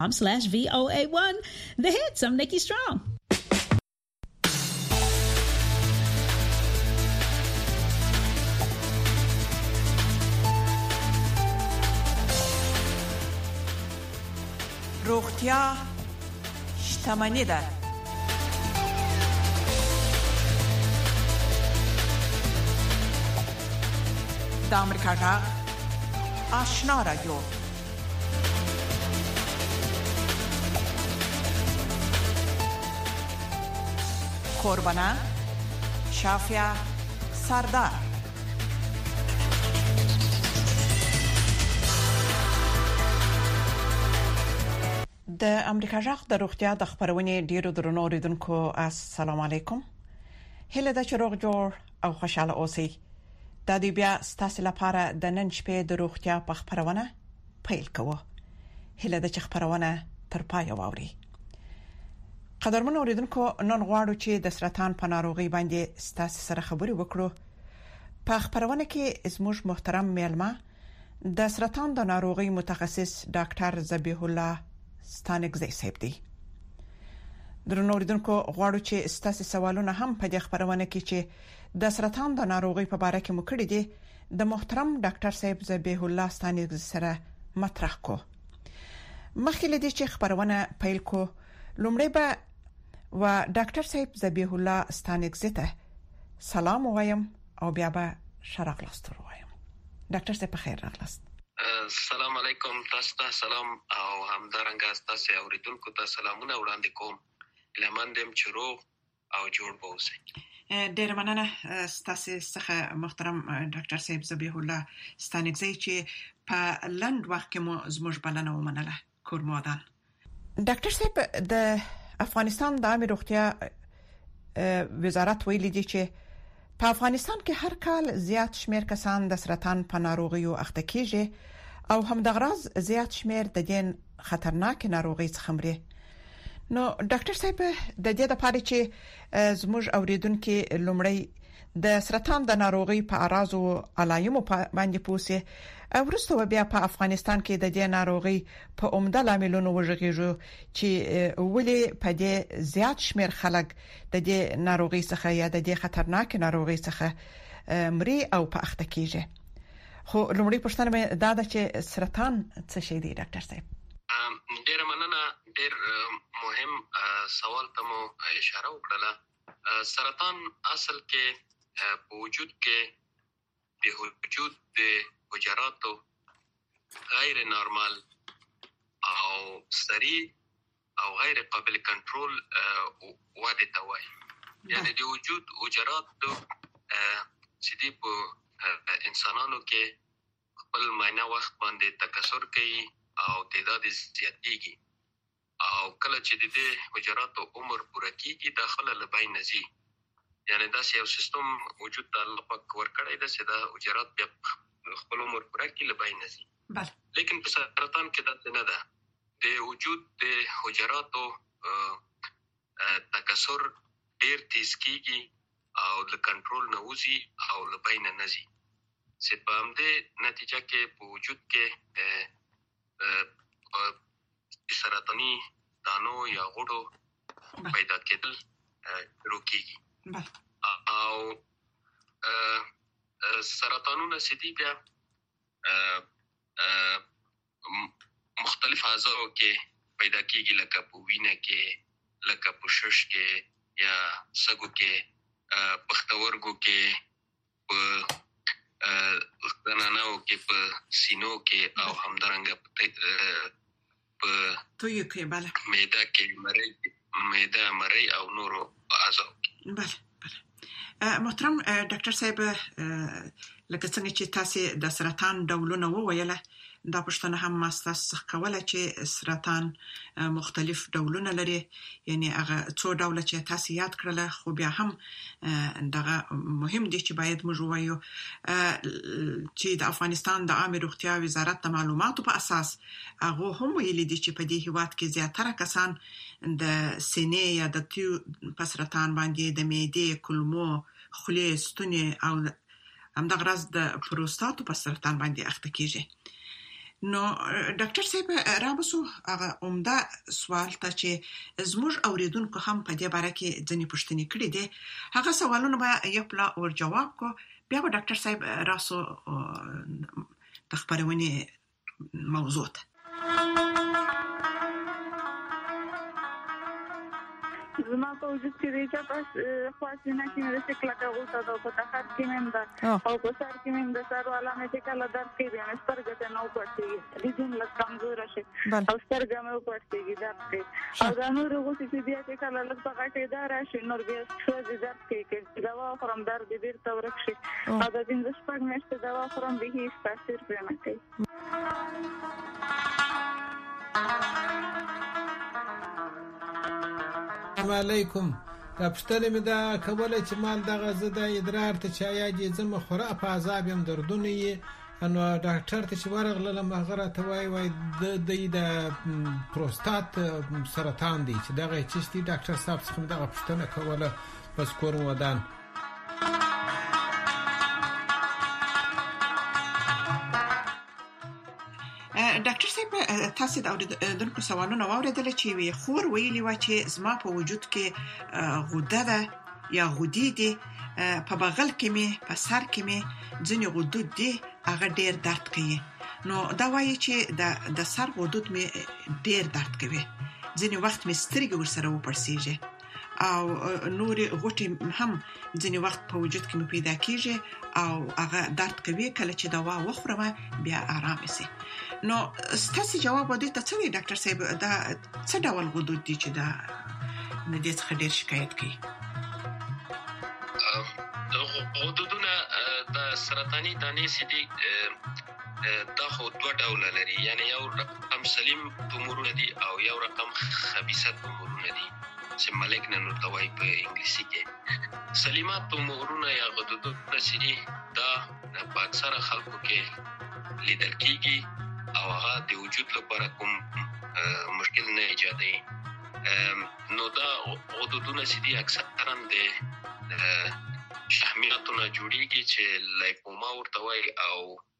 VOA1. The Hits. I'm Nikki Strong. روغتیا شتمني ده. د امریکا غږ آشنا رادیو. قربانه شافیا سردار. د امریکا غږ د روغتیا د خبرونې ډیرو درنو اوریدونکو السلام علیکم. هله د چروغ جوړ او خوشاله اوسئ. د دې بیا ستاسو لپاره د نن شپې د روغتیا په خبرونه پیل کوو. هله د خبرونه تر پای واوري. قدرمن اوریدونکو نن غواړو چې د سرطان په ناروغي باندې ستاسو سره خبرې وکړو. په خبرونه کې زموږ محترم میلمه د سرطان د ناروغي متخصص ډاکټر ذبیح الله ستانکزی صاحب دی. درنو اوریدونکو غواړو چې ستاسو سوالونه هم په دې خبرونه کې چې د سرطان د ناروغي په اړه کې مو کړی دي د محترم ډاکټر صاحب ذبیح الله ستانکزی سره مطرح کو. مخکې له دې چې خبرونه پیل کو لومړی به و ډاکټر صاحب ذبیح الله ستانکزی ته سلام وایم او بیا به شرغلاست وایم. ډاکټر صاحب خیر راغلاست. السلام علیکم. تاسو ته سلام او همدارنګه تاسو اوریدونکو ته سلامونه وړاندې کوم. لمندم چروغ او جوړ بوسه. ډیر مننه تاسو څخه محترم ډاکټر صاحب ذبیح الله ستانکزی چې په لند وخت کې مو زموږ بلنه ومنله. کورمادان ډاکټر صاحب د افغانستان د عامه روغتیا وزارت ویلي دی چې په افغانستان کې هر کال زیات شمیر کسان د سرطان په ناروغیو اخته کیږي او هم د غراز زیات شمیر د دین خطرناک ناروغي څخه مري. نو ډاکټر صاحب د دې لپاره چې زموږ اوریدونکو لومړی د سرطان د ناروغي په اعراض او علایمو باندې پوښي او وروسته بیا په افغانستان کې د دې ناروغي په عمده لاملونو وژغیږو چې ولې په دې زیات شمیر خلک د دې ناروغي څخه یا د دې خطرناک ناروغي څخه مري او په اخته کیږي. خو لومړی پوښتنه مې دا ده چې سرطان څه شی دی ډاکټر صاحب؟ ډیر مننه. ډیر مهم سوال ته مو اشاره وکړه. سرطان اصل کې په وجود کې د وجود د حجراتو غیر نارمال او سریع او غیر قابل کنټرول وده ته وایي. یعنی د وجود حجراتو چې د انسانانو کې خپل معاینه وخت باندې تکثر کوي او تعداد زیاتېږي او کله چې د حجراتو عمر پوره کیږي داخله لبین نزي. یعنی دا یو سیستم وجود ته الله پاک ورکړی دی چې دا حجرات بیا خپل عمر پوره کړي لبین نزي. لیکن په سرطان کې دا نه ده. د وجود د حجراتو تکثر ډیر تیز کیږي او د کنټرول نه وځي او لبین نزي. چې په همدې نتیجه کې په وجود کې سرطاني دانو یا غوړو پیدا کېدل شروع کیږي او سرطانونه سدي بیا مختلف اعضاء کې پیدا کیږي لکه په وینه کې، لکه په شش کې یا سګو کې، پښتورګو کې، په غنانو کې، په سینو کې او همدارنګه په تویو کې بله معده کې معده مری او نورو اعضاء. بله محترم ډاکټر صاحب لکه څنګه چې تاسو د سرطان ډولونه وویله دا پښتنه هم ماستاس کوله چې سرطان مختلف ډولونه لري. یعنی هغه څو ډول چې تاسو یاد کړل خو بیا هم دغه مهم دي چې باید موږ وایو چې د افغانستان د عامه روغتیا وزارت د معلوماتو په اساس هغه هم ویلي دي چې په دې هیواد کې زیاتره کسان د سینې یا د تیو په سرطان باندې د معدې، کولمو، خولې، ستوني او همدغه راز د پروستاتو په سرطان باندې اخته کیږي. نو ډاکټر صاحب راوسو هغه عمده سوال ته چې زموږ اوریدونکو هم په دې باره کې ځینې پوښتنې کړې دي هغه سوالونه به یو پلا ور جواب کو بیا به ډاکټر صاحب راسو د خبرونې موضوع ته زما په وجود کې دی چې پس خاصینه کې مې څه کله غوته دا په تخت کې مې دا او په سر کې مې د سر والا مې چې کله درد کې دی سترګې ته نو پړتي دي دین لږ کمزور شي او سترګې مې پړتي درد کې او دا نور غوته چې بیا چې کله لږ په غټې دا راشي نور بیا څه دي درد کې دوا خورم درد دې ته ورکشي او دا دین د شپږ میاشتې دوا خورم به هیڅ تاثیر پرې نه کوي السلام علیکم دا پښتنه مې دا کوله چې مال دغه زده ادرار ته چایا دي زما خورا په عذاب يم دردونه یې نو ډاکټر ته چې ورغله مغره ته وای د پروستات سرطان دی چې دغه چشتي ډاکټر صاحب څخه دغه پښتنه کوله بس کورم ودان ډاکټر صاحب تاسو د اوریدونکو سوالونه واوریدل چې وی خور ویلی و چې زما په وجود کې غوده ده یا غودي دي په بغل کې مې په سر کې مې ځینې غدود دي هغه ډیر درد کوي نو دا وایي چې د سر غدود مې ډیر درد کوي ځینې وخت مې سترګې ورسره وپړسیږي او نور غوټي هم ځینې وخت په وجود کې مې پیدا کیږي او هغه درد کوي کله چې دوا وخورم بیا آرام شي نو ستاسو جواب ودی ته څه وی ډاکټر صاحب دا څه ډول غدود دي چې دا نه دې څخه ډیر شکایت کوي غدودونه د سرطاني دانې سدي دا خو دوه ډول لري یعنی یو رقم سلیم تومورونه دي او یو رقم خبيثه تومورونه دي چې مالګنن ورته وایي په انګلیسي کې سلیمات تومورونه یا غدودونه سدي دا په اکثره خلکو کې لیدل کېږي او هغه د وجود لپاره کوم مشکل نه ایجادوي نو دا غدودونه سدي اکثرا د شحمیاتونه جوړیږي چې لایپوما ورته وایي او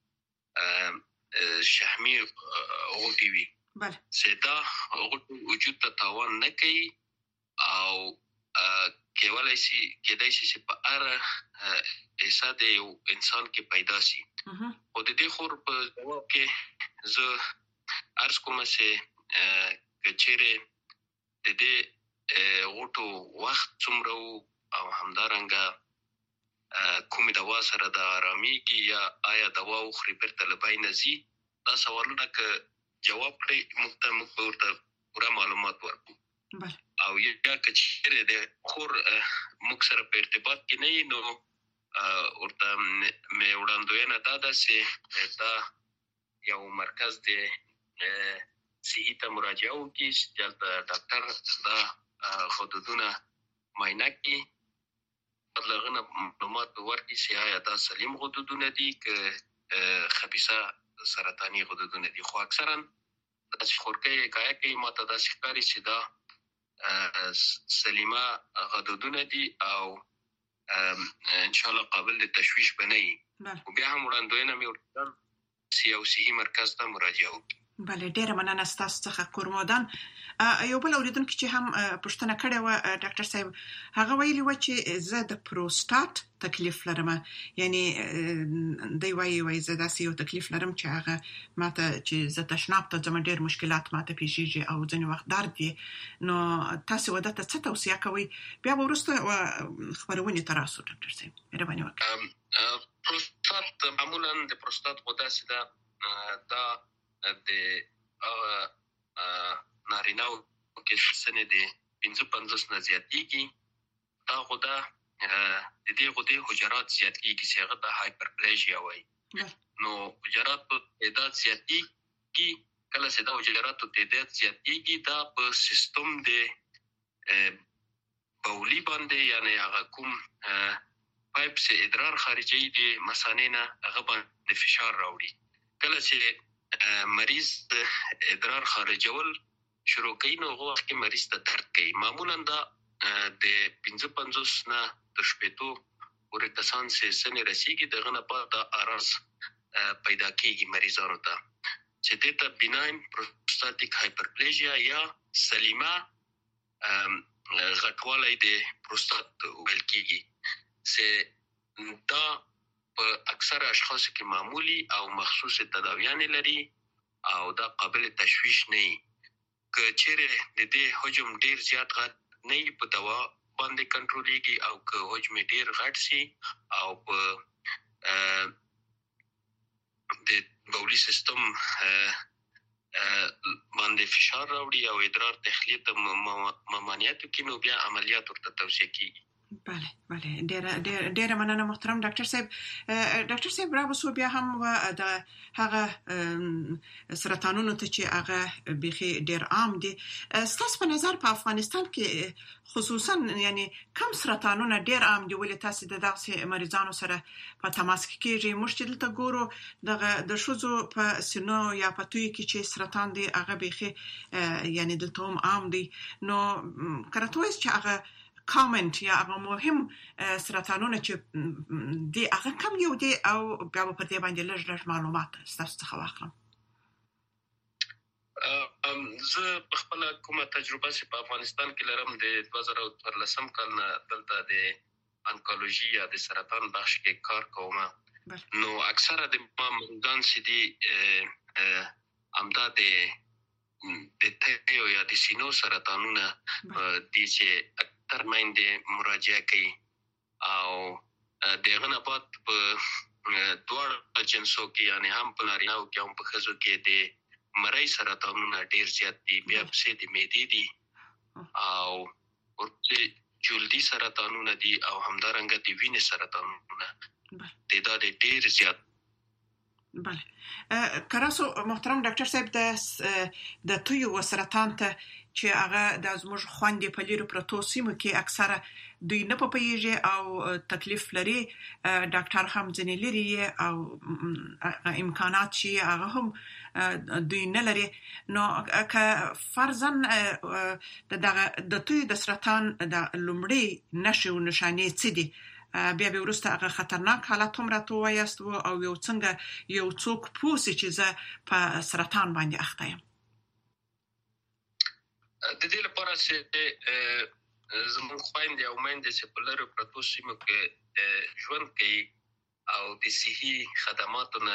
شحمی غوټي وي چې دا غوټي وجود ته تاوان نه کوي او کېدای شي چې په اړه حساب یو انسان کې پیدا شي او د دې خور په جواب کې زه عرض کوم چې کچېره د دې غوټو وخت څومره او همدارنګه کومې دوا سره د آراميږي یا آیا دوا خوري پرته لبای نزي دا سوالونه ک جواب کړئ موږ ورته پوره معلومات ورکړو او یا کچېره د خور موږ سره په ارتباط کې نه نو ورته مې وړاندوینه ده چې دا یو مرکز دی صحي ته مراجعه وکړي چې ډاکټر دا غدودونه معاینه کړي لغنه معلومات ورکړي چې آیا دا سلیم غدودونه دي که خبيثه سرطاني غدودونه دي خو اکثرا د خورکې کایا کې ماته دا ښکاري چې دا سلیمه غدودونه دي او ان شاء الله قابل د تشویش بنئ او بیا هم وړاندوینه مې ورته سیاسي مرکز ته مراجعه وکړي بله ډیره مننه ستاسو څخه کورمودان یو بل اوریدونکو چې هم پښتنه کړې و ډاکټر صاحب هغه ویلي و چې زه د پروستات تکلیف لرم یعنی دی وایي زه داسې یو تکلیف لرم چې هغه ماته چې زه تشناب ته ځم ډیر مشکلات ماته پیښیږي او ځینې وخت درد دی نو تاسو ودته څه توصیه کوئ بیا وروسته خبرونه تراسو ډاکټر صاحب مهرباني وکړئ پروستات معمولا د پروستات غده سده دا د نارینه‌و کې سنې د 55 نه زیاتېږي دا غده د دې غده حجرات زیاتېږي چې هغه د هایپرپلیژیا وایي نو حجرات تعداد زیاتېږي کله چې دا حجرات تعداد زیاتېږي دا په سیستم د بولی باندې یعنی هغه کوم پایپ سے ادرار خارجي د مثانه هغه باندې فشار راوړي کله چې مریض ادرار خارجول شروع کوي نو هغه وخت کې مریض ته درد کوي معمولا دا د 55 نه تر 70 ورې کسان چې سن رسیږي دغه نه پات د ارز پیدا کیږي مریضانو ته چې دته بناین پروستاتیک هایپرپلیژیا یا سلیمه غټوالی د پروستات ویل کېږي چې دا په اکثر اشخاص کې معمولی او مخصوص تداویان لري او دا قابل تشویش نه وي. که چیرې د دې حجم ډیر زیات غټ نه وي په دوا باندې کنټرولېږي او که حجم ډیر غټ سي او په د بولي سیستم باندې فشار راوړي او ادرار تخلیه ته ممانعت وکړي نو بیا عملیات ورته توصیه کیږي. بله ډېر مننه محترم ډاکټر صاحب. ډاکټر صاحب راوسو بیا هم د هغه سرطانونو ته چې هغه بيخي ډېر عام دي، تاسو په نظر په افغانستان کې خصوصا یعنی کم سرطانونه ډېر عام دي ولې تاسو د دغه مریضانو سره په تماس کې کېږئ؟ موږ چې دلته ګورو د شوزو په سینو یا په توی کې چې سرطان دی هغه بيخي یعنی دلته هم عام دي. نو کارتویس چې هغه کامنت یا هغه مهم سرطانونه چې دی هغه کم یو دی او بیا په دې باندې لږ معلومات تاسو څخه واخلم. زه په خپل کومه تجربه چې په افغانستان کې لرم د 2013 کال نه دلته د انکولوژي یا د سرطان بخش کې کار کوم. نو اکثره د مریضان چې دي امدا د تیو یا د سینو سرطانونه دي چې ترمنځ مراجعه کوي او دغه نه بعد په دوه جنسو کې یعنی هم په نارینه او کې هم په ښځو کې د مری سرطانونه ډیر زیات دي، بیا په د معدې دي او ورته جلدی سرطانونه دي او همدارنګه د وینې سرطانونه تعداد ډیر زیات. بله کراسو محترم ډاکټر صاحب د توی و سرطان ته چې هغه د زموږ خوندې په لیرو پروتو سیمو کې اکثره دوی نه پوهیږي او تکلیف لري، ډاکټر هم ځنې لري او امکانات چې هغه هم دوی نه لري. نو که فرضاً د توی د سرطان د لومړی نښې او نښانې څه دي، بیا به ورسته هغه خطرناک حالت هم راته وایاست او یو څنګه یو څوک پوسي چې زه په سرطان باندې اخته یم؟ د دې لپاره چې زموږ خويندې او میندې چې په لرو پروتو سیمو کې ژوند کوي او د صحي خدماتو نه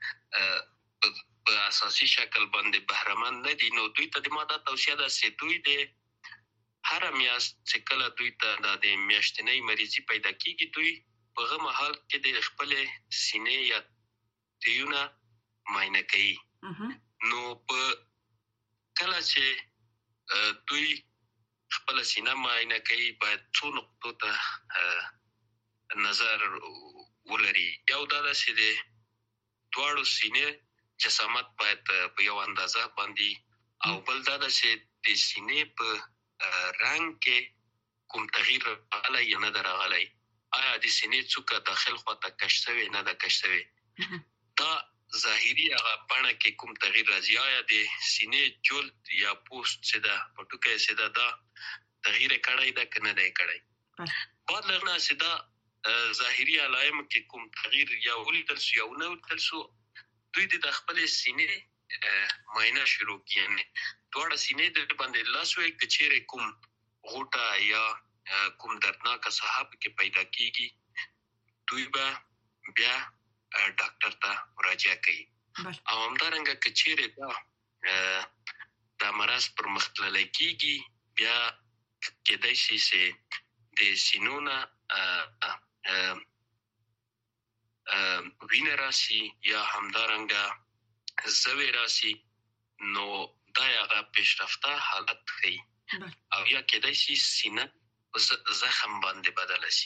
په اساسي شکل باندې بهرمن نه دي، نو دوی ته د ماده توصیه ده چې دوی د هر میاشت چې کله دوی ته د میاشتنۍ مریضي پیدا کیږي دوی په هغه مهال کې د خپل سینې یا تیونه معاینه کوي. نو په کله چې دوی خپل سینه معاینه کوي باید څو نقطو ته نظر ولري. یو دا چې د دواړو سینې جسامت باید په یو اندازه باندې او بل دا چې د سینې په رنگ کې کوم تغییر راغلی یا نه راغلی، آیا د سینې څوکه داخل خواته کش شوی نه ده کش شوی، دا ظاهري هغه بڼه کې کوم تغییر راځي، آیا د سینې جلد یا پوست چې ده پټوکی چې ده دا تغییر کړی ده که نه دی کړی. بعد لغنا چې دا ظاهري علائم کې کوم تغییر یا ولیدل شو یا نه ولیدل شو، دوی د خپل سینې معاینه شروع کړي. یعنی دواړه سینې د باندې لاس وي چې چیرې کوم غوټه یا کوم دردناک صحاب کې پیدا کیږي، دوی به بیا ډاکټر ته مراجعه کوي. او همدارنګه چې چیرې دا مرض پر مختللی کیږي بیا کېدای شي چې د سینونه وینه راسي یا همدارنګه زوی راسي، نو دا هغه پیشرفته حالت ښیي او یا کېدای شي سینه زخم باندې بدل شي.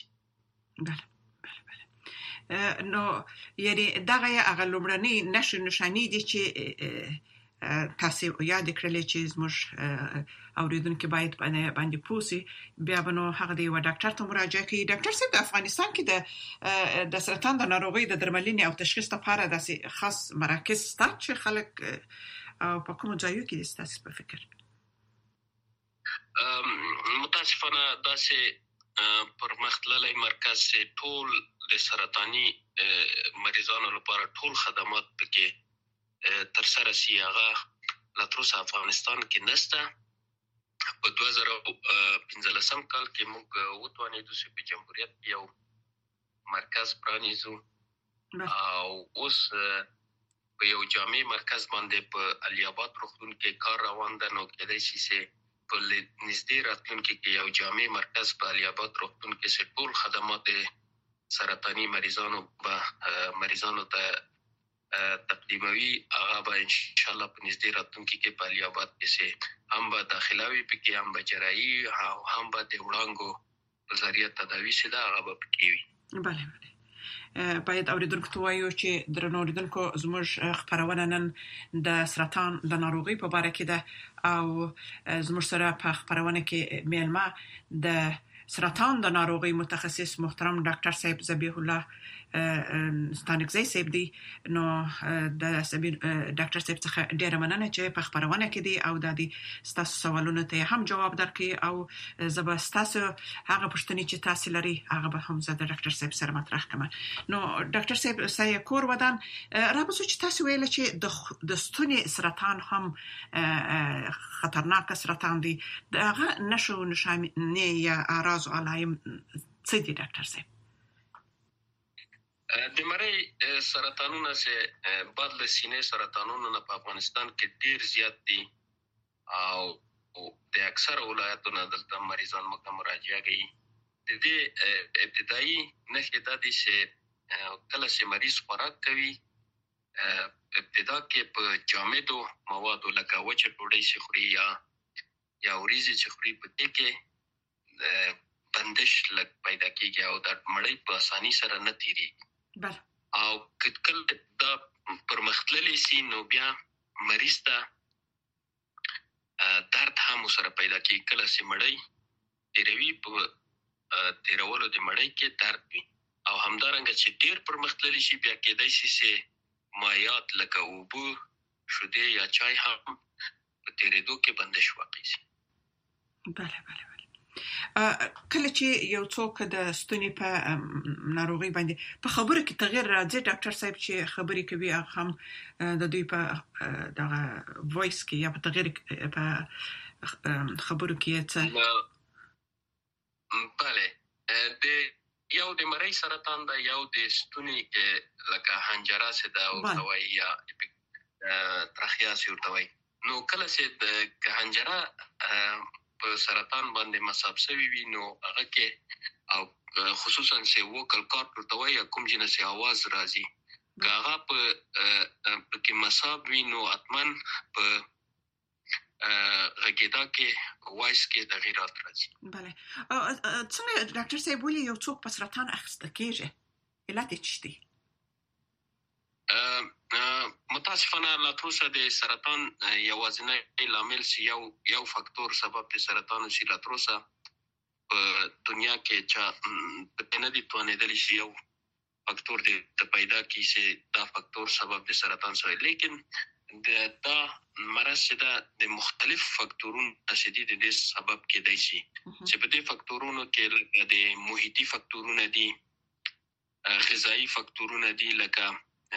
نو یعنی دغه هغه لومړنۍ نښې نښانې دي چې تاسو یاد کړلې چې زموږ اوریدونکو باید باندې پوسي، بیا نو هغه دی و ډاکټر ته مراجعه کوي. ډاکټر صاحب د افغانستان کې د سرطان د ناروغۍ د درملنې او تشخیص لپاره داسې خاص مراکز شته چې خلک او په کوم ځایو کې ستاسو په فکر؟ متاسفانه داسې پرمختللی مرکز چې ټول د سرطاني مریضانو لپاره ټول خدمات پکې تر سره سی هغه لا تر اوسه افغانستان کې نشته. په 2015 کال کې موږ وتوانېدو چې په جمهوریت کې یو مرکز پرانیزو او اوس په یو جامع مرکز باندې په علي آباد روغتون کې کار روان ده. نو کېدای شي چې په نږدې راتلونکي کې یو جامع مرکز په علي آباد روغتون کې چې ټول خدمات سرطاني مریضانو ته تقدیموي. هغه به ان شاء الله په نږدې راتلونکي کې په علي آباد کې هم به داخلاوي پکې هم به جراحي او هم به د وړانګو په ذریعه تداوي شي دا هغه به پکې وي. بله باید اوریدونکو ته وایو چې درنو اوریدونکو زموږ خبرونه نن د سرطان د ناروغي په اړه کې ده او زموږ سره په خبرونه کې میلمه د سرطان د ناروغي متخصص محترم ډاکټر صاحب ذبیح الله ستانکزی صاحب دی. نو د ډاکټر صاحب څخه ډیره مننه چې په خبرونه کې دی او د تاسو سوالونو ته هم جواب درکړي او زه تاسو هغه پوښتنې چې تاسو لري هغه به هم زه د ډاکټر صاحب سره مطرح کوم. نو ډاکټر صاحب سایه کور ودان رابطه چې تاسو ویل چې د ستوني سرطان هم خطرناک سرطان دی. هغه نشو نشانه یا اعراض او علایم څه دي ډاکټر صاحب؟ د مړی سرطانونه چې بعد له سینې سرطانونو نه په افغانستان کې ډیر زیات دي او د اکثر ولایتونو نه دلته مریضان مراجعه کوي. د دې ابتدایي نښې دا دي چې کله چې مریض خوراک کوي ابتدا کې په جامدو موادو لکه وچه ډوډۍ چې خوري یا وریځې چې خوري په دې کې بندش لږ پیدا کېږي او د مړی په اساني سره نه تیریږي. او کله دا پرمختللی سي نو بیا مریض ته درد هم سره پیدا کېږي. کله چې مړی تیروي په تیرولو د مړی کې درد وي او همدارنګه چې ډیر پرمختللی شي بیا کېدای شي چې مایعات لکه اوبه شیدې یا چای هم په تیرېدو کې بندش واقع شي. بله کله چې یو څوک د ستوني په ناروغي باندې په خبرو کې تغیر راځي ډاکټر صاحب چې خبرې کوي هم د دوی په دغه وایس کې یا په تغیر په خبرو کې څه بله د یو د مړی سرطان دا یو د ستوني کې لکه حنجره سي دا او توي یا ترخیاس ورتوي. نو کله چې د حنجره په سرطان باندې مصاب شوی وي نو هغه کې او خصوصا چې وکل کارت ورتوي کوم جنسي आवाज راځي هغه په کې مصاب وي نو اتمن په غږیدا کې وایس کې تغیرات راځي. بله څنګه ډاکټر صاحب ولې یو څوک په سرطان اخیسته کېږي؟ علت یې څه دی؟ متاسفانه لا تر اوسه د سرطان یوازینی لامل چې یو فاکتور سبب د سرطان شي لا تر اوسه په دنیا کې چې په نه دي توانېدلی شي یو فاکتور د پیدا کی چې دا فاکتور سبب د سرطان شوی. لیکن دا مرض د مختلف فاکتورونو تشدید د سبب کېدای شي چې په دې فاکتورونو کې د محیطي فاکتورونه دي غذایی فاکتورونه دي لکه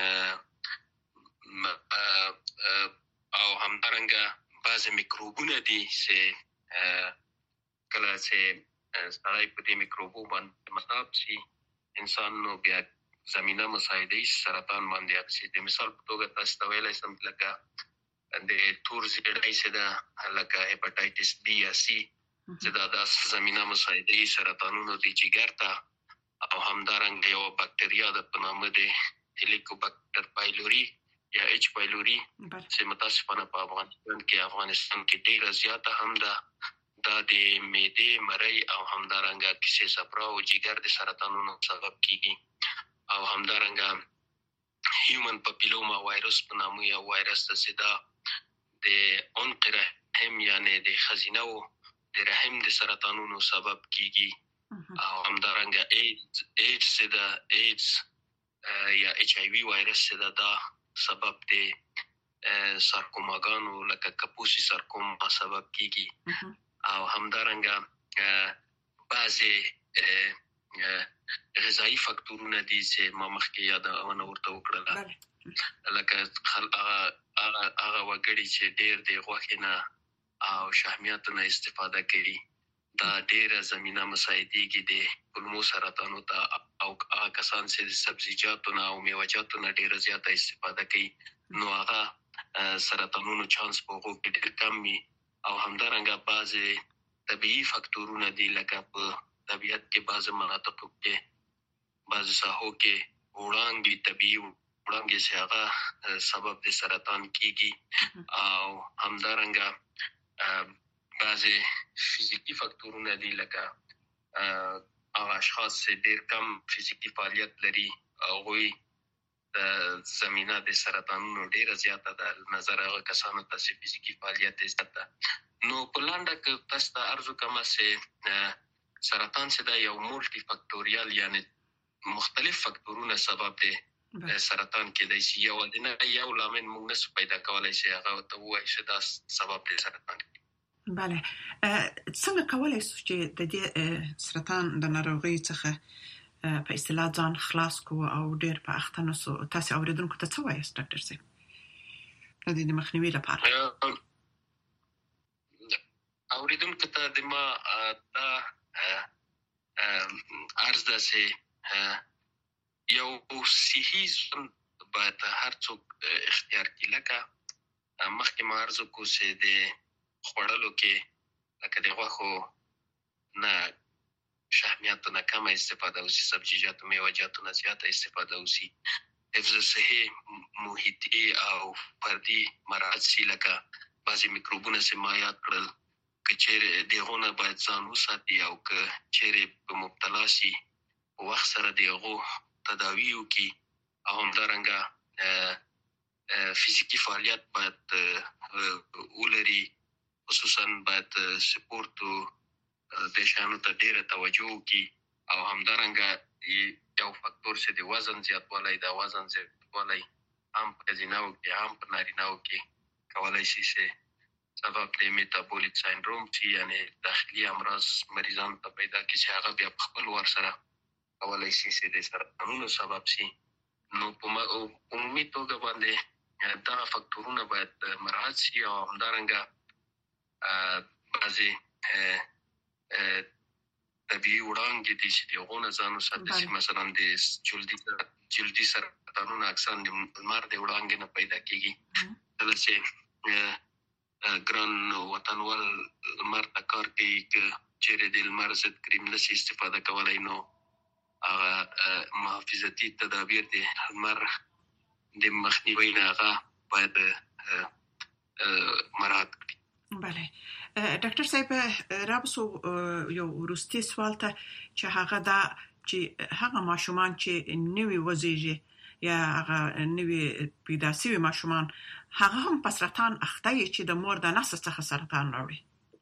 او همدارنګه بعض میکروبونه دي چې کله چې سړی په دې میکروبو باندې مصاب شي انسان نو بیا زمينه مساعده سرطان باندې اکسي. د مثال په توګه تاسو ته ویلای شم لکه د تور زیړی چې دا لکه هپاتایټس بی یا سی چې دا د زمينه مساعده سرطانونو د جګر ته او همدارنګه یو بکټریا د په نامه د هلیکوباکټر پایلوري یا ایچ پایلوري چې متاسفانه په افغانستان کې ډیره زیاته هم ده دا د معدې مری او همدارنګه کیسې صفرا او جګر د سرطانونو سبب کیږي او همدارنګه هیومن پاپیلوما وایرس په نامه یو وایرس چې دا د عنق رحم یعنی د خزینه او د رحم د سرطانونو سبب کیږي او همدارنګه ایډز یا ایچ آی وی وایرس دا سبب د سارکوماګانو لکه کپوسی سارکوما سبب کیږي او همدارنګه بعضی غذایی فاکتورونه دي چې ما مخکې یادونه ورته وکړله لکه هغه وګړي چې ډېر د غوښې نه او شحمیاتو نه استفاده کوي دا ډېره زمينه مساعدېږي د کولمو سرطانو ته او هغه کسان چې د سبزیجاتو نه او میوه‌جاتو نه ډېره زیاته استفاده کوي نو هغه سرطانونو چانس په هغو کې ډېر کم وي او همدارنګه بعضې طبیعي فاکتورونه دي لکه په طبیعت کې بعضې مناطقو کې بعضې ساحو کې وړانګې طبیعي وړانګې چې هغه سبب د سرطان کېږي او همدارنګه بعضې فزیکي فاکتورونه دي لکه هغه اشخاص چې ډېر کم فزیکي فعالیت لري هغوی د زمینه د سرطانونو ډېره زیاته ده نظر هغه کسانو ته چې فزیکي فعالیت یې زیاته نو په لنډه کې تاسو ته عرض وکړم چې سرطان چې دا یو مولټي فاکتوریال یعنی مختلف فاکتورونه سبب دی سرطان کېدای شي یو لامل موږ نشو پیدا کولی چې هغه ته ووایو چې دا سبب دی سرطان. بله څنګه کولای شو چې د دې سرطان د ناروغۍ څخه په اصطلاح ځان خلاص کو او ډېر په اخته نسو تاسو اوریدونکو ته څه وایي ډاکټر صاحب د دې مخنیوي لپاره؟ اوریدونکو ته د ما دا عرض ده چې یو صحي ژوند باید هر څوک اختیار کړي لکه مخکې ما عرض وکړو چې د خوړلو کې لکه د غوښو نه شحمیاتو نه کمه استفاده وشي سبزیجاتو میوه‌جاتو نه زیاته استفاده وشي حفظ صحي محیطي او فردي مراعات شي لکه بعضې میکروبونه چې ما یاد کړل که چیرې د هغو نه باید ځان وساتي او که چیرې په مبتلا شي په وخت سره د هغو تداوي وکړي او همدارنګه فزیکي فعالیت باید ولري خصوصا باید سپورت د شیانو ته ډېره توجه وکړي او همدارنګه یو فاکتور چې د وزن زیاتوالی دا وزن زیاتوالی هم په ښځینه‌و کې هم په نارینه‌و کې کولی شي چې سبب د میتابولیک ساینډروم چې یعنې داخلي امراض مریضانو ته پیدا کړي چې هغه بیا په خپل ور سره کولی شي چې د سرطانونو سبب شي نو په عمومي توګه باندې دغه فاکتورونه باید مراعات شي او همدارنګه بعضې طبیعي وړانګې دي چې د هغو نه ځان وساتي چې مثلا د جلدي سرطانونه اکثر د لمر د وړانګې نه پیدا کېږي کله چې ګران وطنوال لمر ته کار کوي که چیرې د لمر ضد کریم نشي استفاده کولی نو هغه محافظتي تدابیر د لمر د مخنیوي نه هغه باید مراعات کړي. بله ډاکټر صاحب رابسو یو وروستي سوال ته چې هغه دا چې هغه ماشومان چې نوي وزیږي یا هغه نوي پیدا شوي ماشومان هغه هم په سرطان اخته وي چې د مور د نسج څخه سرطان راوړي؟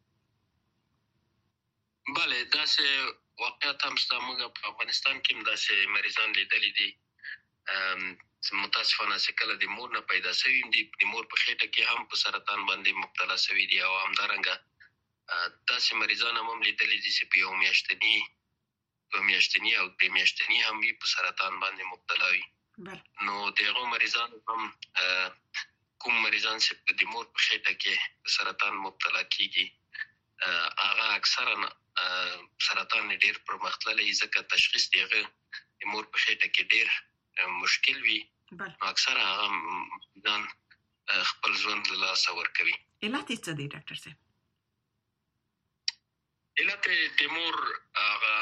بله داسې واقعیت هم شته موږ په افغانستان کې هم داسې مریضان لیدلي دي متاسفانه چې کله د مور نه پیدا شوي دي د مور په خېټه کې هم په سرطان باندې مبتلا شوي دي او همدارنګه داسې مریضان هم لیدلي دي چې په یو میاشتني او درې میاشتني هم وي په سرطان باندې مبتلا وي نو د هغو مریضانو هم کوم مریضان چې د مور په خېټه کې سرطان مبتلا کېږي هغه اکثرا سرطان ډېر پرمختللی ځکه تشخیص د هغه د مور په خېټه کې ډېر مشکل وي نو اکثر هغه ځان خپل ژوند له لاسه ورکوي. علت یې څه دی ډاکټر صاحب؟ علت د مور هغه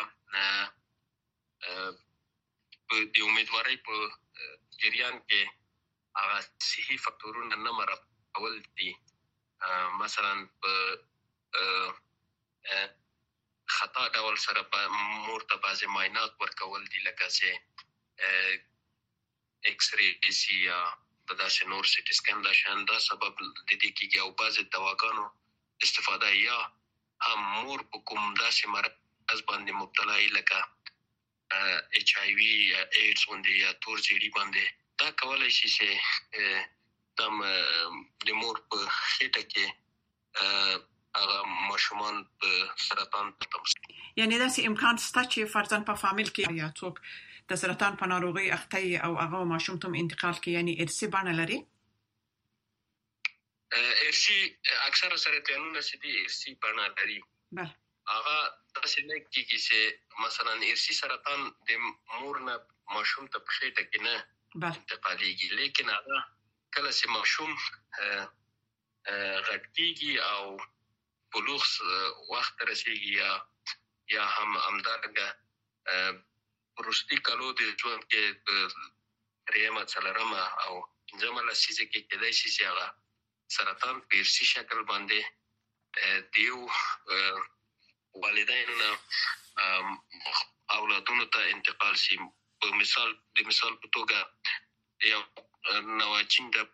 د امیدوارۍ په جریان کې هغه صحي فاکتورونه نه مراعاتول دي مثلا په خطا ډول سره مور ته بعضې معاینات ورکول دي لکه چې ایکس ری شي یا داسې نور سټي سکین دا شیان دا سبب د دې کېږي او بعضې دواګانو استفاده یا هم مور په کوم داسې مرض باندې مبتلا وي لکه ایچ آی وي یا ایډز باندې یا تور زیړي باندې دا کولی شي چې د مور په خېټه کې هغه ماشومان په سرطان تمثيل. یعنی دا سي امکان شته چې فرضاً په فامیل کې یا څوک د سرطان په ناروغي اخته او هغه ماشوم ته انتقال کوي، یعنی ارثي بڼه لري. ارثي اکثره سرطانونه چې دي ارثي بڼه لري. بله هغه تاسو نه کیږي چې مثلا ارثي سرطان د مور نه ماشوم ته په خېټه کې نه انتقالېږي، لیکن هغه کله چې ماشوم غټيږي او بلوغ وخت رسیږي یا هم همدارنګه پروستی کالو د ژوند کې پریمه څلرمه او پنځمه لسیزه کې کېدای شي چې هغه سرطان په ارثي شکل باندې دیو والدینو نه اولادونو ته انتقال شي. په مثال په توګه یو نواچین د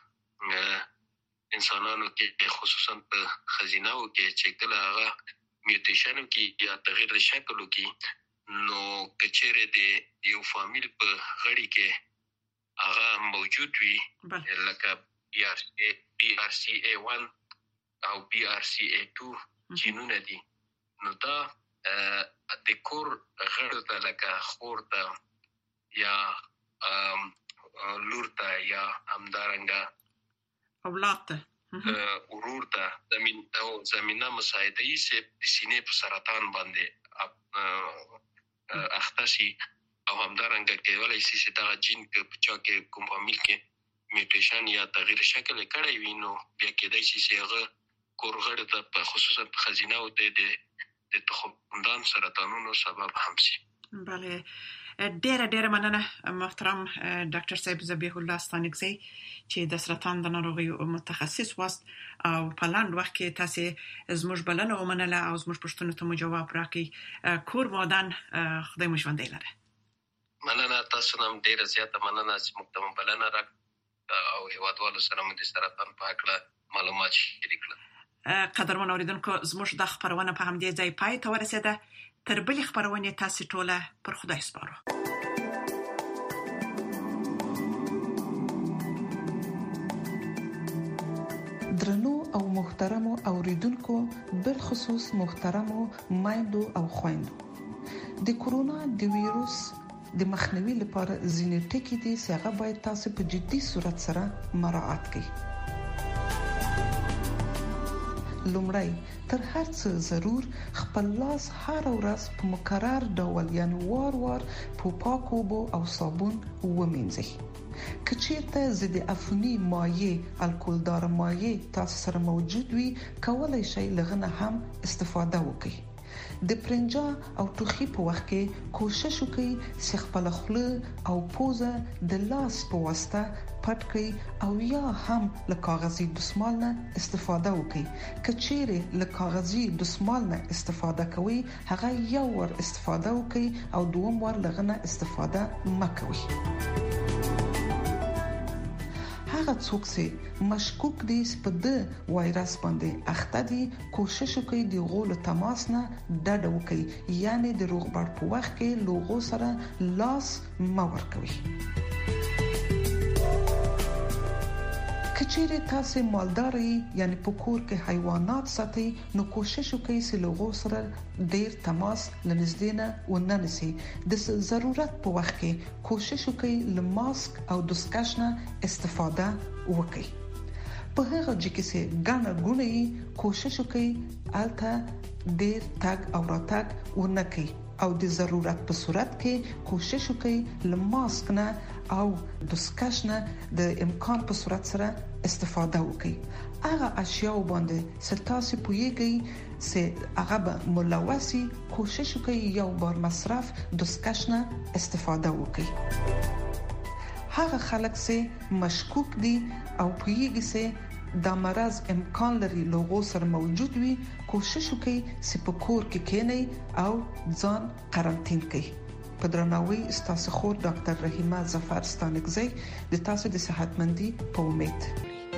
انسانانو کې خصوصا په خزینه‌و کې چې کله هغه میوټیشن کې یا تغییر شکل کې نو کچېره د یو فامیل په غړي کې هغه موجود وي لکه BRCA1 او BRCA2 جینونه دي، نو دا د کور غړو ته لکه خور ته یا لور ته یا همدارنګه اولاد ته ورور ته زمينه مساعده یې چې د سینې په سرطان باندې اخته شي او همدارنګه کېدای شي چې دا جین په چا کې کوم فامیل کې میوټیشن یا تغییر شکل کړی وي، نو بیا کېدای شي چې هغه کورغړ ته په خصوصا په خزینه او د تخمدان سرطانونو سبب هم شي. بله ډېر مننه محترم ډاکټر صاحب ذبیح الله ستانکزی چې د سرطان د ناروغیو متخصص واست او په لاند وخت کې تاسو زموږ بلنه ومنله او زموږ پوښتنو ته جواب راکړئ. کور مودان خدای مو ژوندی لره. مننه تاسو نن ډېر زیاته مننه چې موږ ته بلنه راکړه او هیوادوالو سره مو د سرطان په اړه معلومات شریک کړل. قدرمن اوریدونکو زموږ د خبرونه په همدې ځای پای ته ورسېده. تر بلې خبرونه تاسو ټوله پر خدای سپارو. درنو او محترمو اوریدونکو، بالخصوص محترمو مایندو او خويندو، د کورونا د وایروس د مخنیوي لپاره ځینې ټکي دي چې هغه باید تاسو په جدي صورت سره مراعات کړئ. لومړی تر هر څه ضرور خپل لاس هر ورځ په مکرر ډول یعنی وار په پاکو اوبو او صابون ومینځئ. کچیرته ضد عفونی مایع الکولدار مایع تاسو سره موجود وي، کولای شئ لغنه هم استفاده وکړئ. د پرنجا او ټوخي په وخت کې کوشش وکړئ چې خپل خوله او پوزه د لاس په واسطه پټ کړئ او یا هم له کاغذي دستمال نه استفاده وکړئ. کچېره له کاغذي دستمال نه استفاده کوئ، هغه یو ور استفاده وکړئ او دوم ور لغنه استفاده مکوئ. هغه څوک چې مشکوک دي په د وایرس باندې اخته دي، کوشش وکړي د غول تماس نه ډډه وکړي، یعنی د روغبړ په وخت کې لوغو سره لاس مور کوي. کچېره تاسو مالداري یعنی په کور کې حیوانات ساتي، نو کوشش وکړئ چې لوغو سره ډیر تماس لنږدې نه وننسي. د ضرورت په وخت کې کوشش وکړئ له ماسک او دستکش نه استفاده وکړئ. په هغه ځکه چې ګڼه ګونې کوشش وکړئ الته ډیر تګ او راتګ ونکړئ او د ضرورت په صورت کې کوشش وکړئ له ماسک نه او دستکش نه د امکان په صورت سره استفاده وکړئ. هغه اشیاء باندې ستاسو پویږي چې هغه به ملوثي، کوشش وکړئ یو بار مصرف دستکش نه استفاده وکړئ. هغه خلک چې مشکوک دي او پویږي چې دا مرض امکان لري لوغو سره موجود وي، کوشش وکړئ چې په کور کې کېنئ او ځان قرنطین کړئ. په درناوي ستاسو خور ډاکټر رحیمه ظفر ستانکزی د تاسو د صحتمندي په امید.